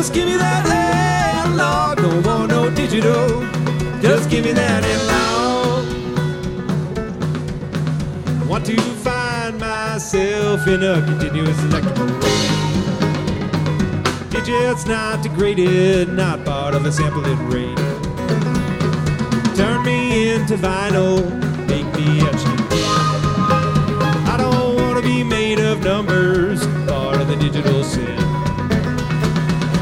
Just give me that analog, don't want no digital. Just give me that analog. Want to find myself in a continuous electrical wave. Digits not degraded, not part of a sampling rate. Turn me into vinyl, make me etched